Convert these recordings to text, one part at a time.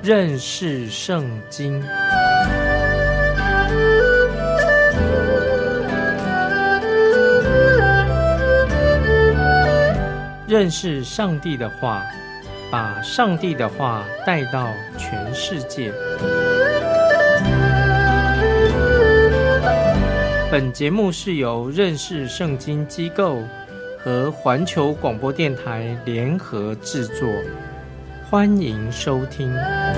认识圣经。认识上帝的话，把上帝的话带到全世界。本节目是由认识圣经机构和环球广播电台联合制作，欢迎收听。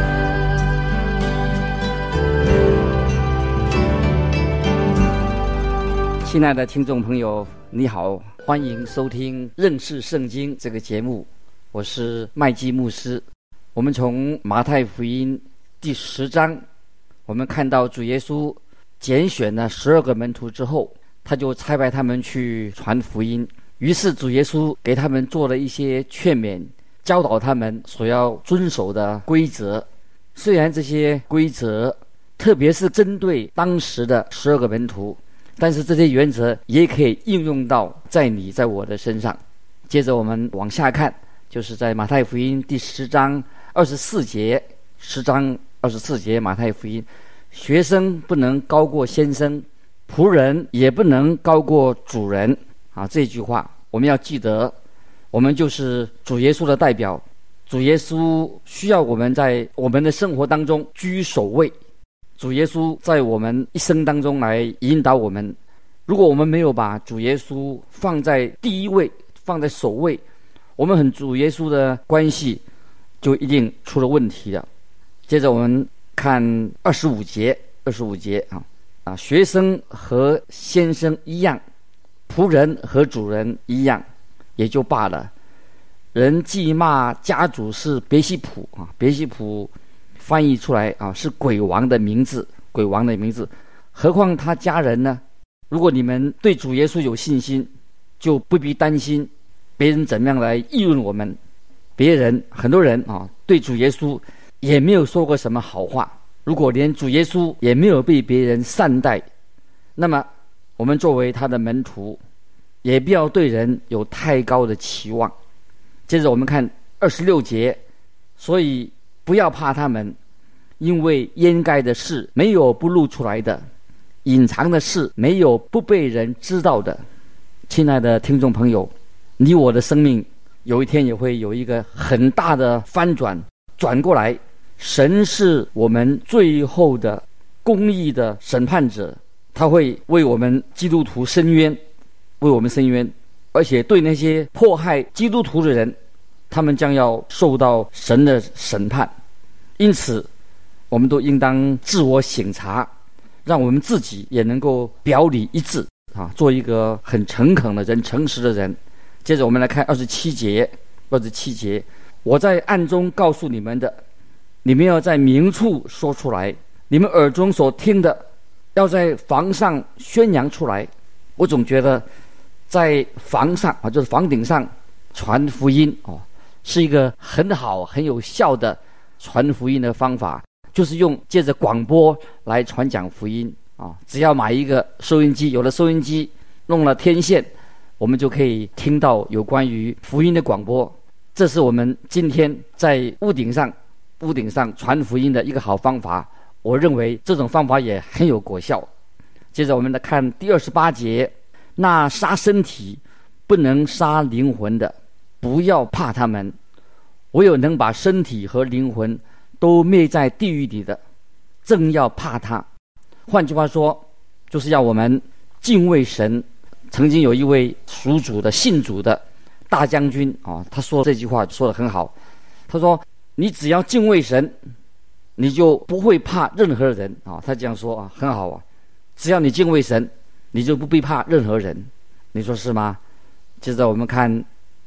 亲爱的听众朋友，你好，欢迎收听认识圣经这个节目，我是麦基牧师。我们从马太福音第10章，我们看到主耶稣拣选了12个门徒之后，他就差派他们去传福音。于是主耶稣给他们做了一些劝勉，教导他们所要遵守的规则。虽然这些规则特别是针对当时的12个门徒，但是这些原则也可以应用到在你在我的身上。接着我们往下看，就是在马太福音第10章24节，10章24节马太福音，学生不能高过先生，仆人也不能高过主人。这句话我们要记得，我们就是主耶稣的代表，主耶稣需要我们在我们的生活当中居首位，主耶稣在我们一生当中来引导我们。如果我们没有把主耶稣放在第一位，放在首位，我们和主耶稣的关系就一定出了问题了。接着我们看25节学生和先生一样，仆人和主人一样，也就罢了。人既骂家主是别西卜别西卜翻译出来是鬼王的名字，何况他家人呢？如果你们对主耶稣有信心，就不必担心别人怎么样来议论我们。很多人对主耶稣也没有说过什么好话。如果连主耶稣也没有被别人善待，那么我们作为他的门徒，也不要对人有太高的期望。接着我们看26节，所以不要怕他们，因为掩盖的事没有不露出来的，隐藏的事没有不被人知道的。亲爱的听众朋友，你我的生命有一天也会有一个很大的翻转，转过来，神是我们最后的公义的审判者，他会为我们基督徒伸冤，而且对那些迫害基督徒的人，他们将要受到神的审判。因此我们都应当自我省察，让我们自己也能够表里一致做一个很诚恳的人，诚实的人。接着我们来看27节，我在暗中告诉你们的，你们要在明处说出来，你们耳中所听的要在房上宣扬出来。我总觉得在房上就是房顶上传福音是一个很好很有效的传福音的方法，就是借着广播来传讲福音只要买一个收音机，有了收音机，弄了天线，我们就可以听到有关于福音的广播。这是我们今天在屋顶上传福音的一个好方法，我认为这种方法也很有果效。接着我们来看第28节，那杀身体不能杀灵魂的，不要怕他们，唯有能把身体和灵魂都灭在地狱里的，正要怕他。换句话说，就是要我们敬畏神。曾经有一位属主的信主的大将军他说这句话说得很好，他说你只要敬畏神，你就不会怕任何人他这样说很好只要你敬畏神，你就不必怕任何人。你说是吗？接着我们看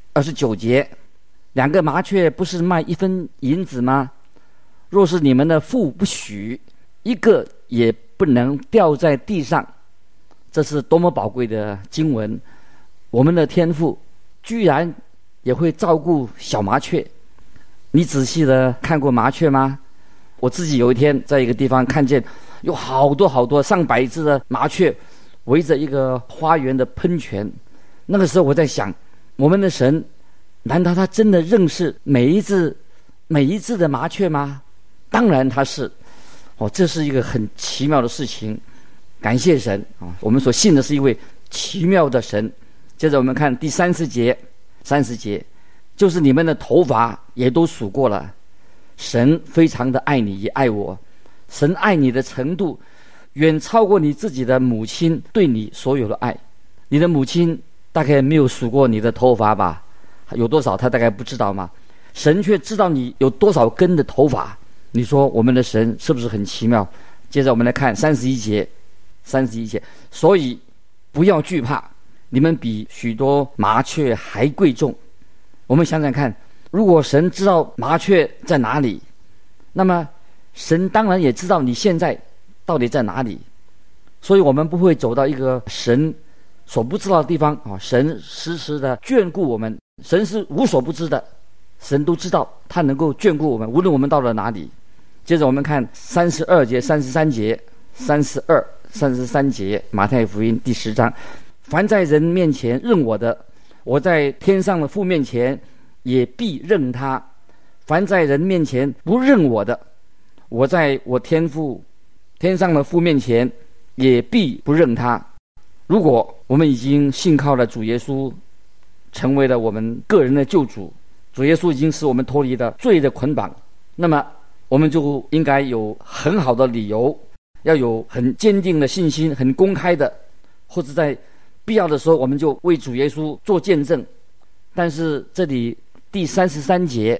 29节，2个麻雀不是卖1分银子吗？若是你们的父不许，一个也不能掉在地上。这是多么宝贵的经文！我们的天父居然也会照顾小麻雀。你仔细的看过麻雀吗？我自己有一天在一个地方看见有好多上百只的麻雀围着一个花园的喷泉。那个时候我在想，我们的神难道他真的认识每一只的麻雀吗？ 当然他是这是一个很奇妙的事情，感谢神我们所信的是一位奇妙的神。接着我们看第30节，30节就是你们的头发也都数过了，神非常的爱你也爱我，神爱你的程度远超过你自己的母亲对你所有的爱。你的母亲大概没有数过你的头发吧，有多少他大概不知道吗？神却知道你有多少根的头发。你说我们的神是不是很奇妙？接着我们来看31节，31节，所以不要惧怕，你们比许多麻雀还贵重。我们想想看，如果神知道麻雀在哪里，那么神当然也知道你现在到底在哪里。所以我们不会走到一个神所不知道的地方神时时的眷顾我们，神是无所不知的，神都知道，他能够眷顾我们，无论我们到了哪里。接着我们看32节、33节、33节，马太福音第10章，凡在人面前认我的，我在天上的父面前也必认他；凡在人面前不认我的，我在我天上的父面前也必不认他。如果我们已经信靠了主耶稣，成为了我们个人的救主，主耶稣已经使我们脱离了罪的捆绑，那么我们就应该有很好的理由，要有很坚定的信心，很公开的，或者在必要的时候我们就为主耶稣做见证。但是这里第33节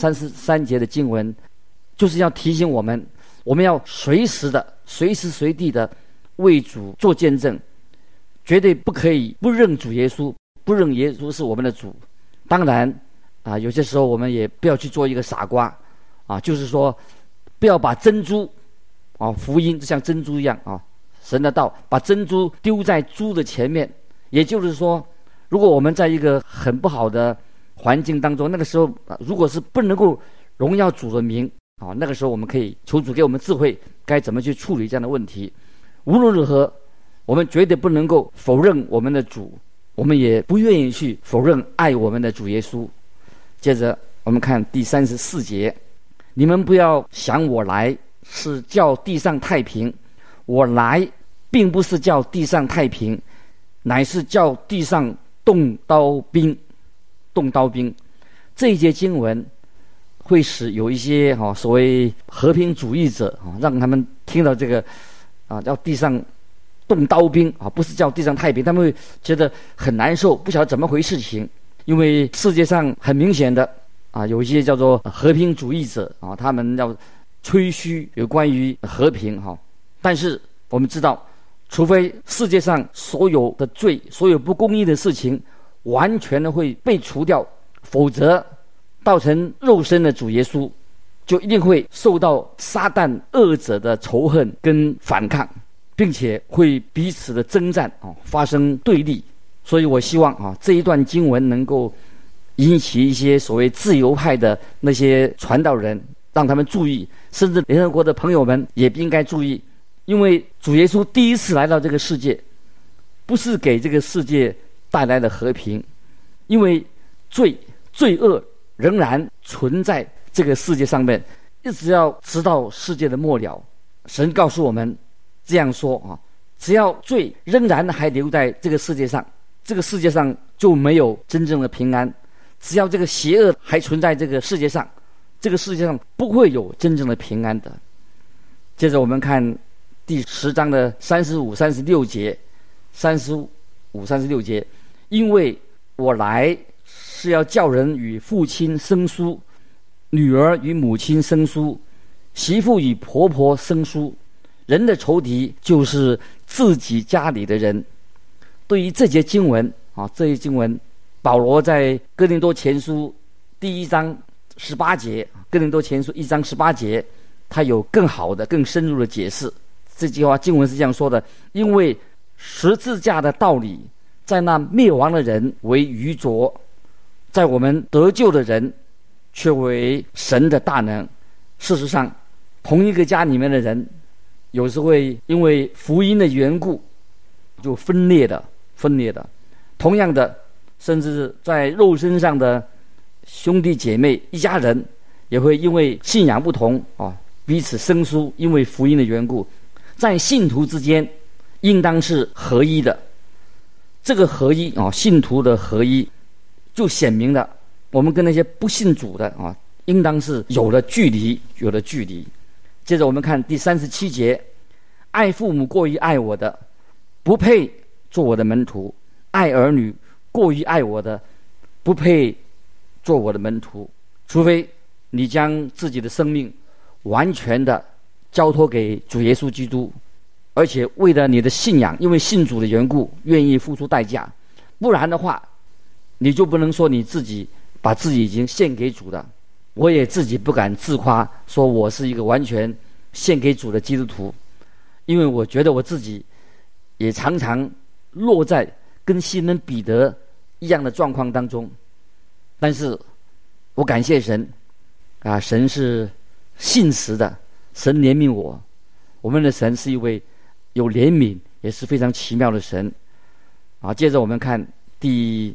33节的经文就是要提醒我们，我们要随时随地的为主做见证，绝对不可以不认主耶稣，不认耶稣是我们的主。当然有些时候我们也不要去做一个傻瓜就是说不要把珍珠福音就像珍珠一样神的道把珍珠丢在猪的前面。也就是说，如果我们在一个很不好的环境当中，那个时候如果是不能够荣耀主的名那个时候我们可以求主给我们智慧，该怎么去处理这样的问题。无论如何，我们绝对不能够否认我们的主，我们也不愿意去否认爱我们的主耶稣。接着我们看第34节，你们不要想我来是叫地上太平，我来并不是叫地上太平，乃是叫地上动刀兵。这一节经文会使有一些所谓和平主义者让他们听到这个叫地上动刀兵不是叫地上太平，他们会觉得很难受，不晓得怎么回事情。因为世界上很明显的有一些叫做和平主义者他们要吹嘘有关于和平但是我们知道，除非世界上所有的罪，所有不公义的事情完全的会被除掉，否则道成肉身的主耶稣就一定会受到撒旦恶者的仇恨跟反抗，并且会彼此的征战发生对立。所以我希望这一段经文能够引起一些所谓自由派的那些传道人，让他们注意，甚至联合国的朋友们也应该注意。因为主耶稣第一次来到这个世界，不是给这个世界带来了和平，因为罪恶仍然存在这个世界上面，一直要直到世界的末了。神告诉我们这样说只要罪仍然还留在这个世界上，这个世界上就没有真正的平安。只要这个邪恶还存在这个世界上，这个世界上不会有真正的平安的。接着我们看第10章的35、36节，35、36节，因为我来是要叫人与父亲生疏，女儿与母亲生疏，媳妇与婆婆生疏。人的仇敌就是自己家里的人。对于这节经文这一经文，保罗在哥林多前书第1章18节，哥林多前书1章18节，他有更好的更深入的解释。这句话经文是这样说的，因为十字架的道理在那灭亡的人为愚拙，在我们得救的人却为神的大能。事实上，同一个家里面的人有时会因为福音的缘故就分裂的。同样的，甚至在肉身上的兄弟姐妹一家人也会因为信仰不同彼此生疏，因为福音的缘故，在信徒之间应当是合一的。这个合一啊，信徒的合一，就显明了我们跟那些不信主的啊，应当是有了距离，有了距离。接着我们看第37节，爱父母过于爱我的，不配做我的门徒；爱儿女过于爱我的，不配做我的门徒。除非你将自己的生命完全的交托给主耶稣基督，而且为了你的信仰，因为信主的缘故，愿意付出代价，不然的话，你就不能说你自己把自己已经献给主了。我也自己不敢自夸，说我是一个完全献给主的基督徒，因为我觉得我自己也常常落在跟西门彼得一样的状况当中。但是我感谢神啊，神是信实的，神怜悯我。我们的神是一位有怜悯也是非常奇妙的神啊。接着我们看第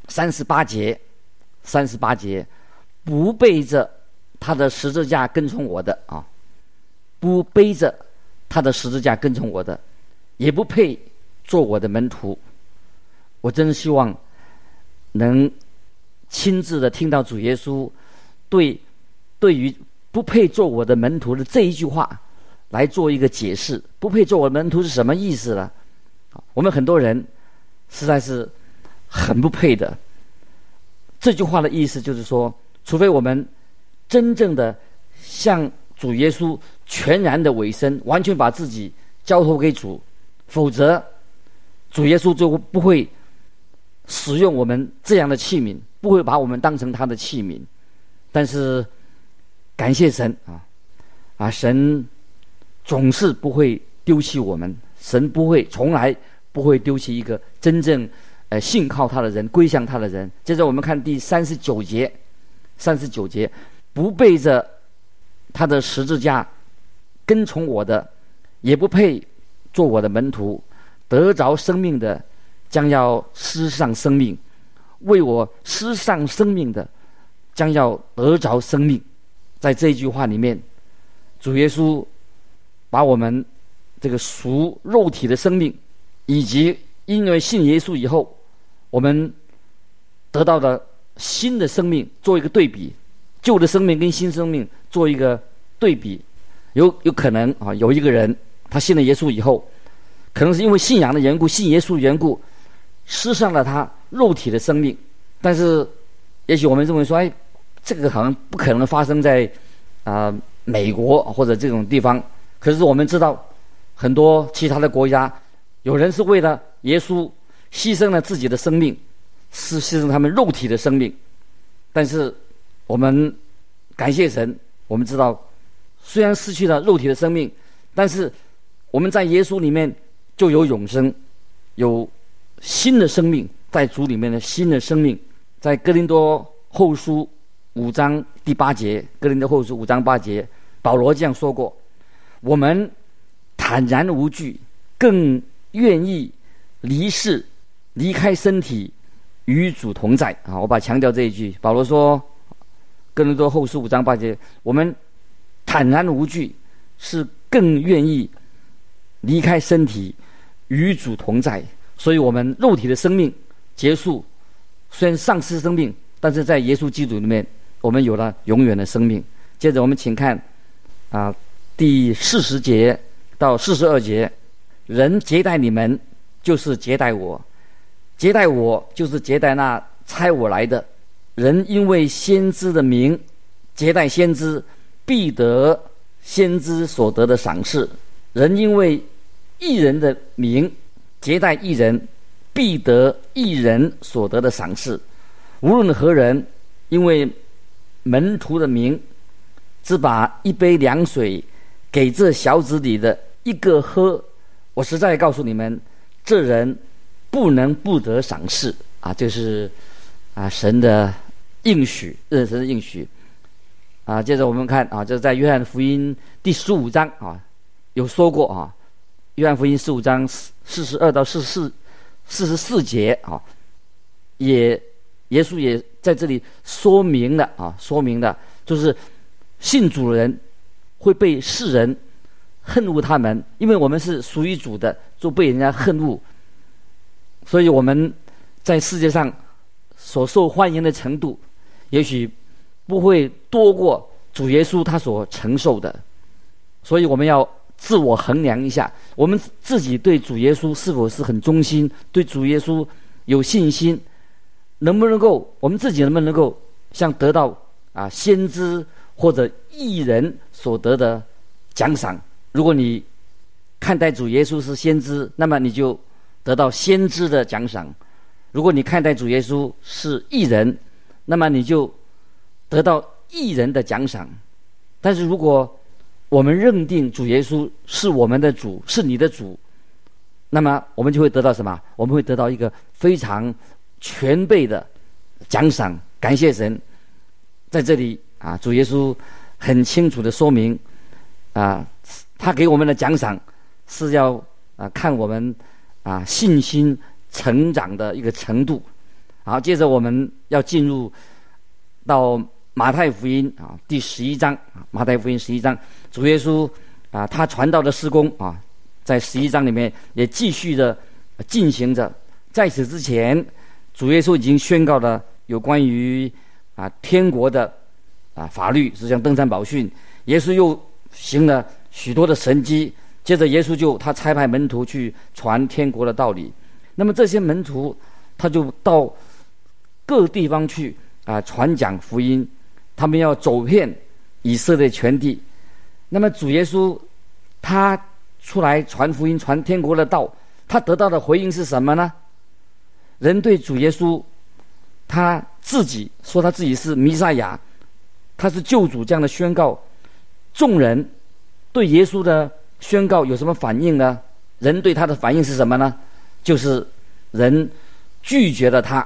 38节，不背着他的十字架跟从我的啊，不背着他的十字架跟从我的，也不配做我的门徒。我真希望能亲自的听到主耶稣对于不配做我的门徒的这一句话来做一个解释。不配做我的门徒是什么意思呢？我们很多人实在是很不配的。这句话的意思就是说，除非我们真正的向主耶稣全然的委身，完全把自己交托给主，否则主耶稣就不会使用我们这样的器皿，不会把我们当成他的器皿。但是感谢神啊，神总是不会丢弃我们，神从来不会丢弃一个真正信靠他的人，归向他的人。接着我们看第39节，不背着他的十字架跟从我的，也不配做我的门徒。得着生命的将要失丧生命，为我失丧生命的将要得着生命。在这一句话里面，主耶稣把我们这个属肉体的生命，以及因为信耶稣以后我们得到的新的生命做一个对比，旧的生命跟新生命做一个对比。有可能啊，有一个人他信了耶稣以后，可能是因为信仰的缘故，信耶稣的缘故，失上了他肉体的生命。但是也许我们认为说，这个好像不可能发生在美国或者这种地方。可是我们知道很多其他的国家，有人是为了耶稣牺牲了自己的生命，是牺牲他们肉体的生命。但是我们感谢神，我们知道虽然失去了肉体的生命，但是我们在耶稣里面就有永生，有新的生命，在主里面的新的生命。在哥林多后书5章第8节，哥林多后书5章8节，保罗这样说过：我们坦然无惧，更愿意离世，离开身体，与主同在啊！我把强调这一句。保罗说，哥林多后书5章8节，我们坦然无惧，是更愿意离开身体，与主同在。所以我们肉体的生命结束，虽然丧失生命，但是在耶稣基督里面，我们有了永远的生命。接着我们请看第40节到42节，人接待你们，就是接待我；接待我，就是接待那差我来的。人因为先知的名接待先知，必得先知所得的赏赐；人因为义人的名接待义人，必得义人所得的赏赐。无论何人因为门徒的名，只把一杯凉水给这小子里的一个喝，我实在告诉你们，这人不能不得赏赐啊！这是神的应许，神的应许啊。接着我们看这是在约翰福音第15章有说过约翰福音15章42到44节耶稣也在这里说明了就是信主的人会被世人恨恶他们，因为我们是属于主的，就被人家恨恶。所以我们在世界上所受欢迎的程度，也许不会多过主耶稣他所承受的。所以我们要自我衡量一下，我们自己对主耶稣是否是很忠心，对主耶稣有信心，我们自己能不能够像得到先知或者义人所得的奖赏。如果你看待主耶稣是先知，那么你就得到先知的奖赏；如果你看待主耶稣是义人，那么你就得到义人的奖赏。但是如果我们认定主耶稣是我们的主，是你的主，那么我们就会得到什么？我们会得到一个非常全备的奖赏。感谢神，在这里主耶稣很清楚的说明他给我们的奖赏是要看我们信心成长的一个程度。好，接着我们要进入到马太福音第11章。马太福音11章，主耶稣他传道的事工在11章里面也继续的进行着。在此之前，主耶稣已经宣告了有关于天国的法律，就像登山宝训。耶稣又行了许多的神迹，接着耶稣他差派门徒去传天国的道理。那么这些门徒他就到各地方去传讲福音，他们要走遍以色列全地。那么主耶稣他出来传福音，传天国的道，他得到的回应是什么呢？人对主耶稣他自己说他自己是弥赛亚，他是救主，这样的宣告，众人对耶稣的宣告有什么反应呢？人对他的反应是什么呢？就是人拒绝了他。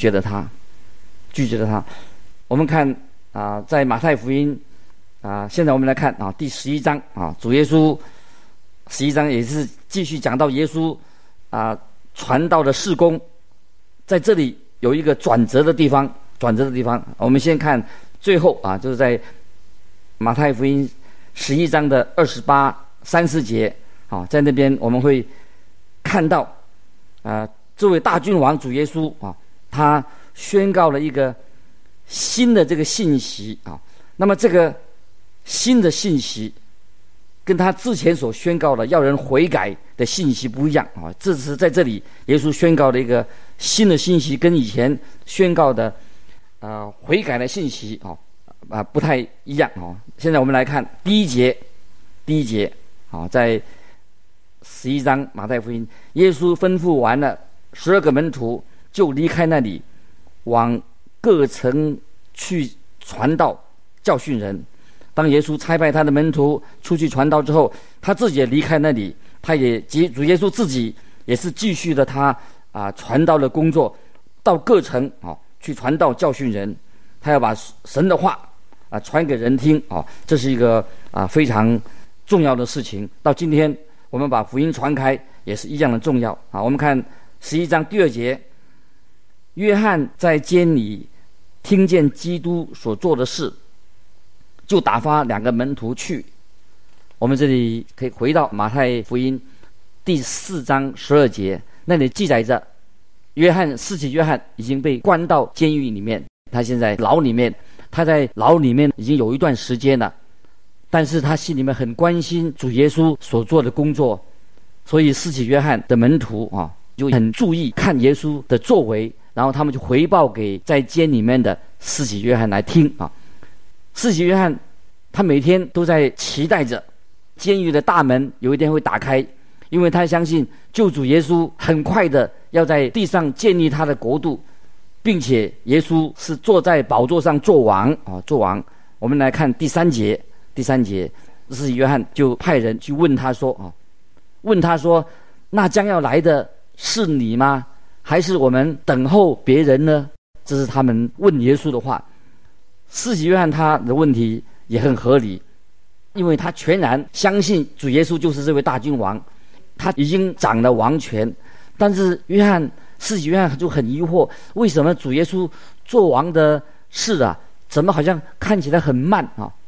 我们看在马太福音现在我们来看第11章主耶稣11章也是继续讲到耶稣传道的事工。在这里有一个转折的地方。我们先看最后就是在马太福音11章的28、30节在那边我们会看到这位大君王主耶稣他宣告了一个新的这个信息那么这个新的信息跟他之前所宣告的要人悔改的信息不一样这是在这里耶稣宣告的一个新的信息，跟以前宣告的悔改的信息不太一样现在我们来看第一节在11章马太福音，耶稣吩咐完了12个门徒，就离开那里，往各城去传道教训人。当耶稣差派他的门徒出去传道之后，他自己也离开那里，主耶稣自己也是继续的他传道的工作，到各城去传道教训人。他要把神的话传给人听这是一个非常重要的事情。到今天我们把福音传开也是一样的重要我们看11章第2节，约翰在监里听见基督所做的事，就打发2个门徒去。我们这里可以回到马太福音第4章12节，那里记载着施洗约翰已经被关到监狱里面，他现在牢里面，他在牢里面已经有一段时间了，但是他心里面很关心主耶稣所做的工作，所以施洗约翰的门徒就很注意看耶稣的作为，然后他们就回报给在监里面的施洗约翰来听施洗约翰他每天都在期待着监狱的大门有一天会打开，因为他相信救主耶稣很快的要在地上建立他的国度，并且耶稣是坐在宝座上做王我们来看第3节，施洗约翰就派人去问他说那将要来的是你吗？还是我们等候别人呢？这是他们问耶稣的话。施洗约翰他的问题也很合理，因为他全然相信主耶稣就是这位大君王，他已经掌了王权。但是施洗约翰就很疑惑，为什么主耶稣做王的事怎么好像看起来很慢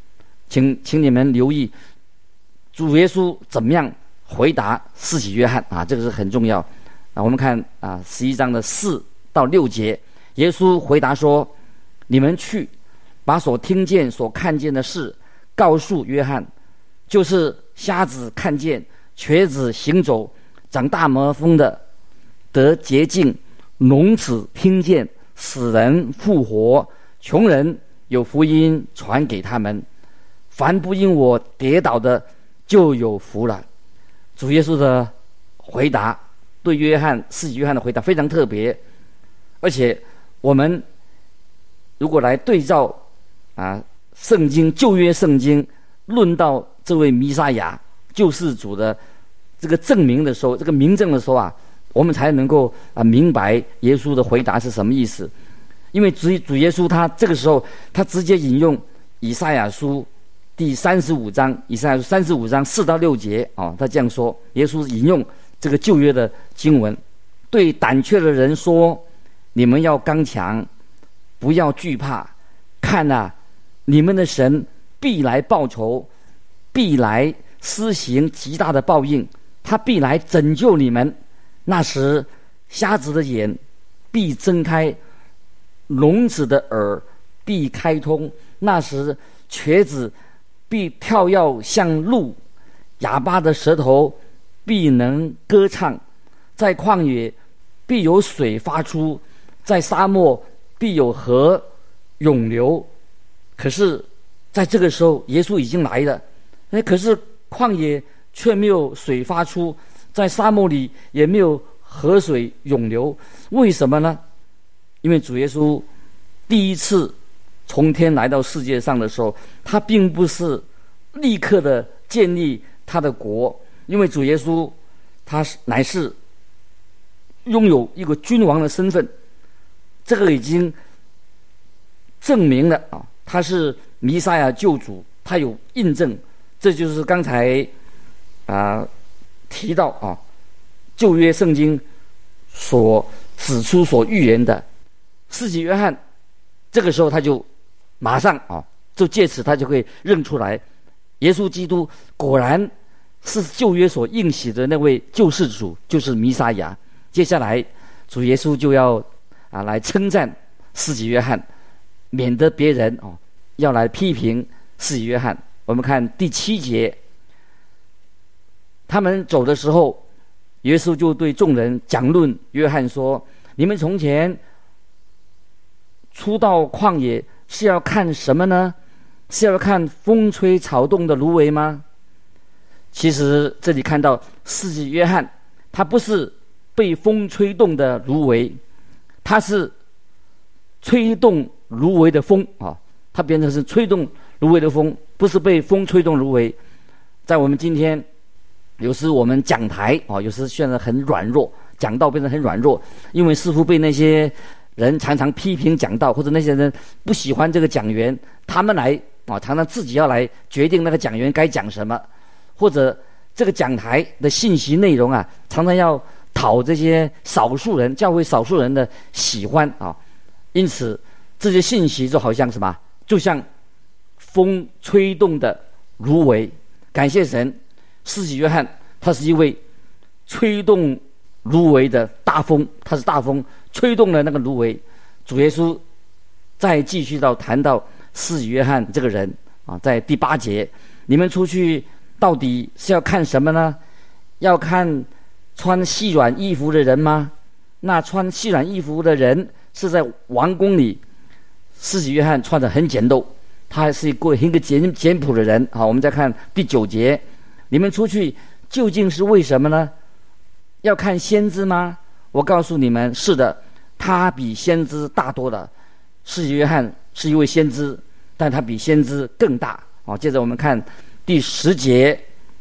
请你们留意主耶稣怎么样回答施洗约翰啊，这个是很重要啊。我们看啊11章的4到6节，耶稣回答说：你们去把所听见所看见的事告诉约翰，就是瞎子看见，瘸子行走，长大麻风的得洁净，聋子听见，死人复活，穷人有福音传给他们，凡不因我跌倒的就有福了。主耶稣的回答对施洗约翰的回答非常特别，而且我们如果来对照圣经旧约圣经论到这位弥赛亚救世主的这个证明的时候，这个明证的时候我们才能够明白耶稣的回答是什么意思。因为主耶稣他这个时候他直接引用以赛亚书第35章，以赛亚书35章4到6节他这样说，耶稣引用这个旧约的经文，对胆怯的人说：你们要刚强，不要惧怕，看你们的神必来报仇，必来施行极大的报应，他必来拯救你们。那时瞎子的眼必睁开，聋子的耳必开通，那时瘸子必跳跃像鹿，哑巴的舌头必能歌唱。在旷野必有水发出，在沙漠必有河涌流。可是在这个时候耶稣已经来了，可是旷野却没有水发出，在沙漠里也没有河水涌流。为什么呢？因为主耶稣第一次从天来到世界上的时候，他并不是立刻的建立他的国，因为主耶稣他乃是拥有一个君王的身份，这个已经证明了他是弥赛亚救主，他有印证。这就是刚才提到旧约圣经所指出所预言的。施洗约翰这个时候他就马上就借此他就会认出来，耶稣基督果然是旧约所应许的那位救世主，就是弥撒亚。接下来主耶稣就要来称赞施洗约翰，免得别人要来批评施洗约翰。我们看第7节，他们走的时候，耶稣就对众人讲论约翰说：你们从前出到旷野是要看什么呢？是要看风吹草动的芦苇吗？其实这里看到施洗约翰他不是被风吹动的芦苇，他是吹动芦苇的风他变成是吹动芦苇的风，不是被风吹动芦苇。在我们今天有时我们讲台有时现在很软弱，讲道变得很软弱，因为似乎被那些人常常批评讲道，或者那些人不喜欢这个讲员，他们来常常自己要来决定那个讲员该讲什么，或者这个讲台的信息内容常常要讨这些少数人教会少数人的喜欢因此这些信息就好像什么，就像风吹动的芦苇。感谢神，施洗约翰他是一位吹动芦苇的大风，他是大风吹动了那个芦苇。主耶稣再继续谈到施洗约翰这个人在第8节，你们出去到底是要看什么呢？要看穿细软衣服的人吗？那穿细软衣服的人是在王宫里，施洗约翰穿得很简陋，他是一个简朴的人。好，我们再看第9节，你们出去究竟是为什么呢？要看先知吗？我告诉你们，是的，他比先知大多了。施洗约翰是一位先知，但他比先知更大。接着我们看第10节，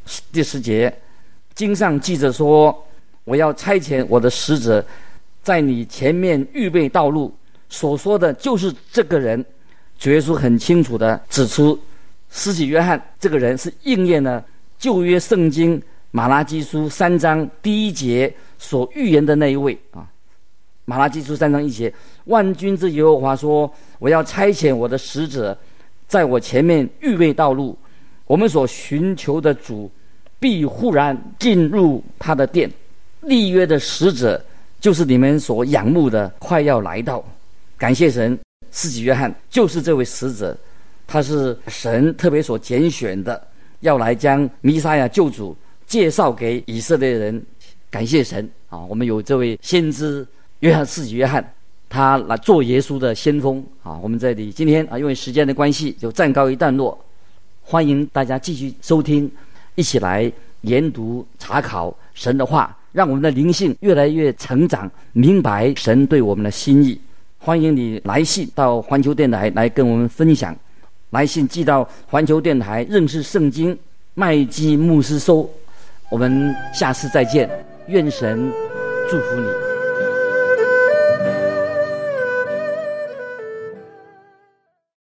经上记着说，我要差遣我的使者在你前面预备道路，所说的就是这个人。主耶稣很清楚地指出，施洗约翰这个人是应验了旧约圣经马拉基书3章第1节所预言的那一位马拉基书3章1节，万军之耶和华说，我要差遣我的使者在我前面预备道路。我们所寻求的主必忽然进入他的殿，立约的使者就是你们所仰慕的，快要来到。感谢神，施洗约翰就是这位使者，他是神特别所拣选的，要来将弥赛亚救主介绍给以色列人。感谢神啊！我们有这位先知约翰，施洗约翰，他来做耶稣的先锋啊！我们这里今天因为时间的关系，就暂告一段落。欢迎大家继续收听，一起来研读查考神的话，让我们的灵性越来越成长，明白神对我们的心意。欢迎你来信到环球电台来跟我们分享，来信寄到环球电台认识圣经麦基牧师收。我们下次再见，愿神祝福你。